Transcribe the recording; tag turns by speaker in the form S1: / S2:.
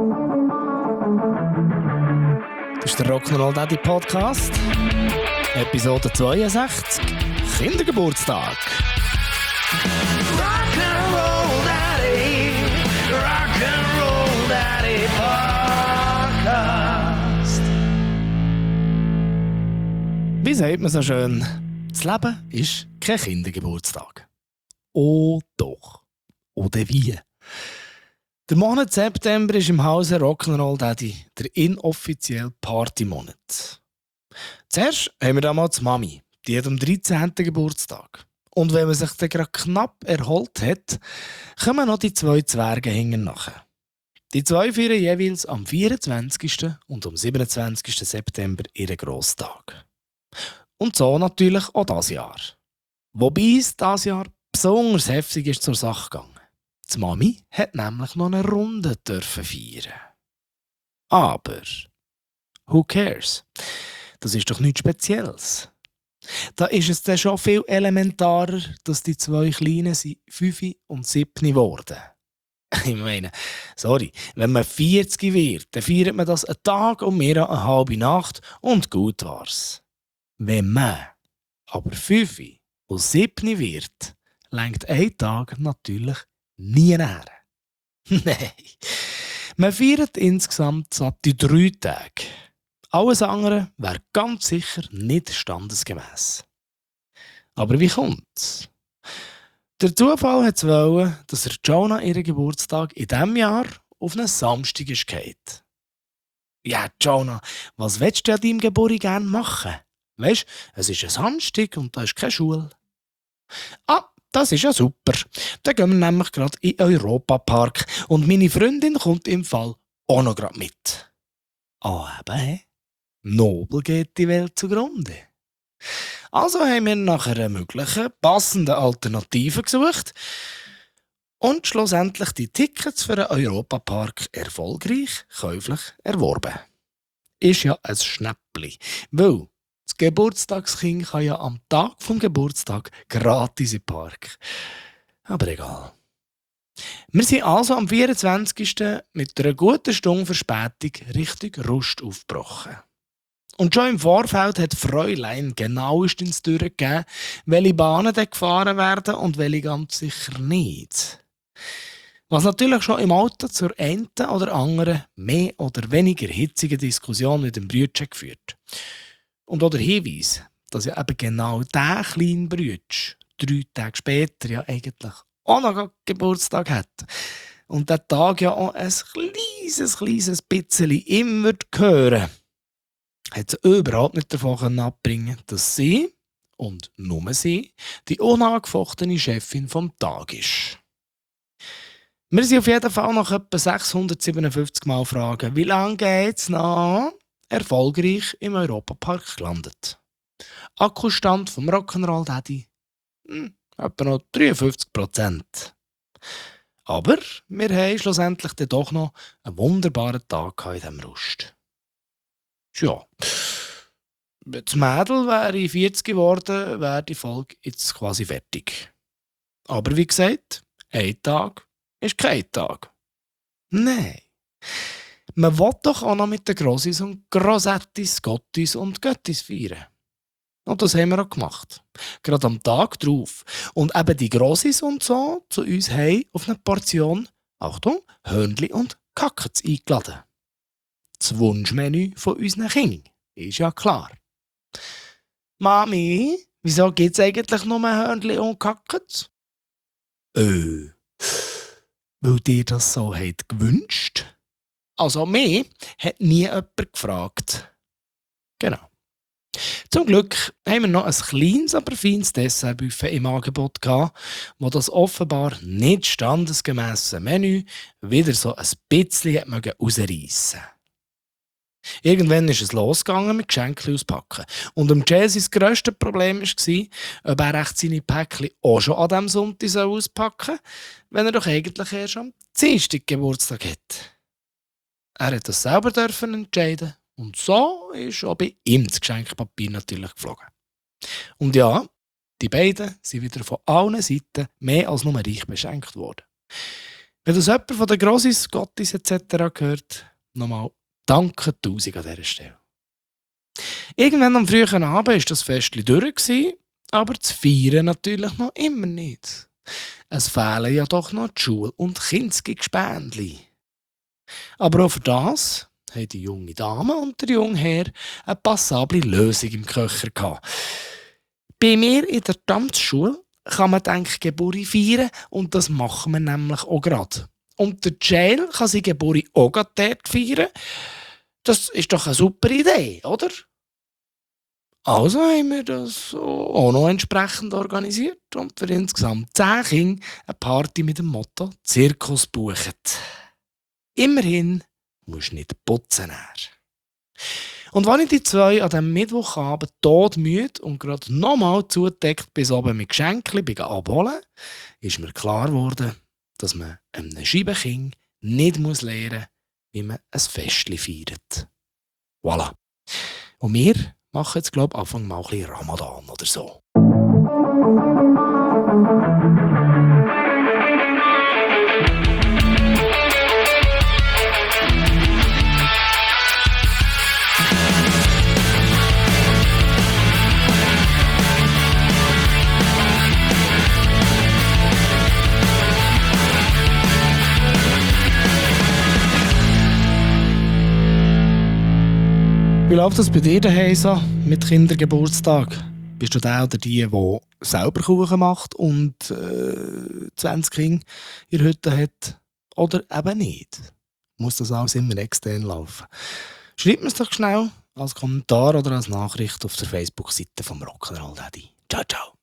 S1: Das ist der Rock'n'Roll Daddy Podcast, Episode 62, Kindergeburtstag. Rock'n'Roll Daddy Podcast. Wie sagt man so schön? Das Leben ist kein Kindergeburtstag. Oh doch. Oder wie? Der Monat September ist im Hause Rock'n'Roll Daddy der inoffizielle Partymonat. Zuerst haben wir damals die Mami, die hat am 13. Geburtstag. Und wenn man sich dann gerade knapp erholt hat, kommen noch die 2 Zwerge hinten nachher. Die 2 feiern jeweils am 24. und am 27. September ihren Grosstag. Und so natürlich auch dieses Jahr. Wobei es dieses Jahr besonders heftig ist zur Sache gegangen. Die Mami hat nämlich noch eine Runde feiern. Aber, who cares? Das ist doch nichts Spezielles. Da ist es dann schon viel elementarer, dass die 2 Kleinen 5 und 7 geworden. Ich meine, sorry, wenn man 40 wird, dann feiert man das einen Tag und mehr eine halbe Nacht und gut war's. Wenn man aber 5 und 7 wird, reicht ein Tag natürlich nie näher. Nein, man feiert insgesamt die 3 Tage. Alles andere wäre ganz sicher nicht standesgemäß. Aber wie kommt's? Der Zufall hat es wollen, dass der Jonah ihren Geburtstag in diesem Jahr auf einen Samstag geht. Ja, Jonah, was willst du an deinem Geburtstag gerne machen? Weisst, es ist ein Samstag und da ist keine Schule. Ah, das ist ja super. Dann gehen wir nämlich gerade in den Europapark und meine Freundin kommt im Fall auch noch gerade mit. Ah, eben, nobel geht die Welt zugrunde. Also haben wir nach einer möglichen, passenden Alternative gesucht und schlussendlich die Tickets für den Europapark erfolgreich käuflich erworben. Ist ja ein Schnäppli, weil das Geburtstagskind kann ja am Tag vom Geburtstag gratis in den Park. Aber egal. Wir sind also am 24. mit einer guten Stunde Verspätung Richtung Rust aufgebrochen. Und schon im Vorfeld hat Fräulein genauestens durchgegeben, welche Bahnen dann gefahren werden und welche ganz sicher nicht. Was natürlich schon im Auto zur einen oder anderen mehr oder weniger hitzigen Diskussion mit dem Brütchen geführt. Und auch der Hinweis, dass ja eben genau dieser kleine Brütsch 3 Tage später ja eigentlich auch noch Geburtstag hat. Und der Tag ja auch ein kleines bisschen immer hören, hat sie überhaupt nicht davon abbringen, dass sie, und nur sie, die unangefochtene Chefin vom Tag ist. Wir sind auf jeden Fall nach etwa 657 Mal fragen, wie lange geht's noch? Erfolgreich im Europapark gelandet. Akkustand vom Rock'n'Roll Daddy? Etwa noch 53%. Aber wir haben schlussendlich dann doch noch einen wunderbaren Tag in diesem Rust. Tja, das Mädel wäre 40 geworden, wäre die Folge jetzt quasi fertig. Aber wie gesagt, ein Tag ist kein Tag. Nein. Man will doch auch noch mit den Grossis und Grossettis, Gottis und Göttis feiern. Und das haben wir auch gemacht. Gerade am Tag drauf. Und eben die Grossis und so zu uns haben auf eine Portion, Achtung, Hörnli und Kackets eingeladen. Das Wunschmenü von unseren Kindern ist ja klar. Mami, wieso gibt es eigentlich nur Hörnli und Kackets? Weil dir das so hat gewünscht? Also mich hat nie jemand gefragt. Genau. Zum Glück haben wir noch ein kleines, aber feines Dessertbuffet im Angebot gehabt, wo das offenbar nicht standesgemäße Menü wieder so ein bisschen rausreissen. Irgendwann ist es losgegangen mit Geschenken auspacken. Und Jessys grösstes Problem war, ob er echt seine Päckchen auch schon an diesem Sonntag auspacken soll, wenn er doch eigentlich erst am Dienstag Geburtstag hat. Er hat das selber entscheiden und so ist auch bei ihm das Geschenkpapier natürlich geflogen. Und ja, die beiden sind wieder von allen Seiten mehr als nur reich beschenkt worden. Wenn das jemand von den Grossis, Gottis etc. gehört, nochmal danke tausend an dieser Stelle. Irgendwann am frühen Abend war das Festchen durch, aber das Feiern natürlich noch immer nicht. Es fehlen ja doch noch die Schul- und Kindsgespendli. Aber auch für das haben die junge Dame und der junge Herr eine passable Lösung im Köcher gehabt. Bei mir in der Tanzschule kann man Geburi feiern und das machen wir nämlich auch gerade. Und der Jail kann seine Geburi auch gerade dort feiern. Das ist doch eine super Idee, oder? Also haben wir das auch noch entsprechend organisiert und für insgesamt 10 Kinder eine Party mit dem Motto «Zirkus buchen». Immerhin musst du nicht putzen. Und als ich die zwei an diesem Mittwochabend todmüde und gerade nochmal zugedeckt bis oben mit Geschenken abholen, ist mir klar geworden, dass man einem Scheibenkind nicht lernen muss, wie man ein Festchen feiert. Voilà. Und wir machen jetzt, glaube ich, Anfang mal ein bisschen Ramadan oder so. Wie läuft das bei dir daheim so mit Kindergeburtstag? Bist du der oder die selber Kuchen macht und 20 Kinder in der Hütte hat? Oder eben nicht? Muss das alles immer extern laufen? Schreib mir es doch schnell als Kommentar oder als Nachricht auf der Facebook-Seite vom Rock'n'Roll Daddy. Ciao, ciao!